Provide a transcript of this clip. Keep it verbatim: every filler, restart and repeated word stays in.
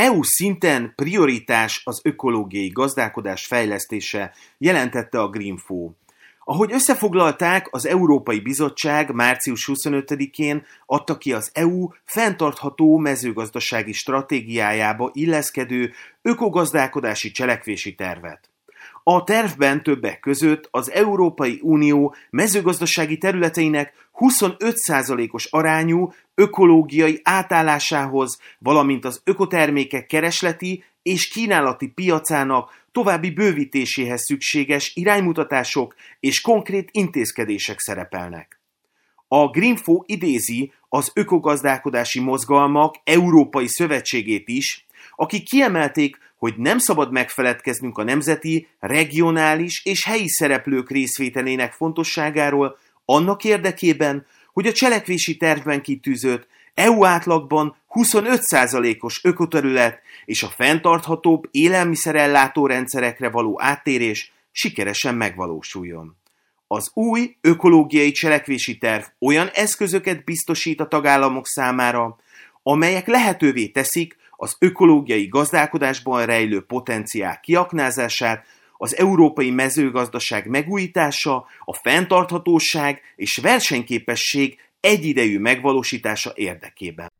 é u szinten prioritás az ökológiai gazdálkodás fejlesztése, jelentette a Greenfo. Ahogy összefoglalták, az Európai Bizottság március huszonötödikén adta ki az é u fenntartható mezőgazdasági stratégiájába illeszkedő ökogazdálkodási cselekvési tervet. A tervben többek között az Európai Unió mezőgazdasági területeinek huszonöt százalékos arányú ökológiai átállásához, valamint az ökotermékek keresleti és kínálati piacának további bővítéséhez szükséges iránymutatások és konkrét intézkedések szerepelnek. A Greenfo idézi az ökogazdálkodási mozgalmak Európai Szövetségét is, akik kiemelték, hogy nem szabad megfeledkeznünk a nemzeti, regionális és helyi szereplők részvételének fontosságáról annak érdekében, hogy a cselekvési tervben kitűzött é u átlagban huszonöt százalékos ökoterület és a fenntarthatóbb élelmiszerellátó rendszerekre való áttérés sikeresen megvalósuljon. Az új ökológiai cselekvési terv olyan eszközöket biztosít a tagállamok számára, amelyek lehetővé teszik az ökológiai gazdálkodásban rejlő potenciál kiaknázását, az európai mezőgazdaság megújítása, a fenntarthatóság és versenyképesség egyidejű megvalósítása érdekében.